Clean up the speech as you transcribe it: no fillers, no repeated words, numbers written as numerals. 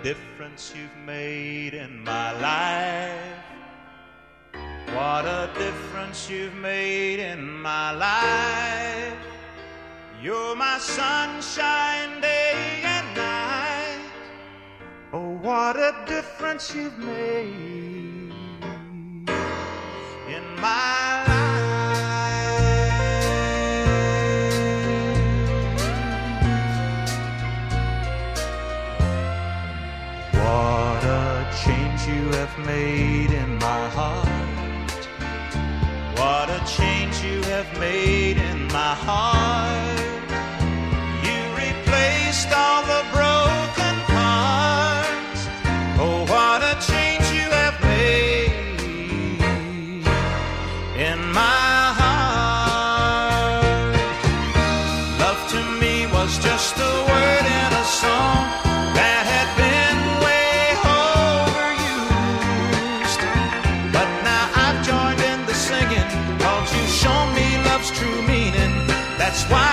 difference you've made in my life. What a difference you've made in my life. You're my sunshine day and night. Oh, what a difference you've made in my life. What a change you have made in my heart. What a change you have made in my heart. You replaced all the broken parts. Oh, what a change you have made in my heart. Love to me was just a word in a song that had been way overused. But now I've joined in the singing, 'cause you've shown me love's true meaning. That's why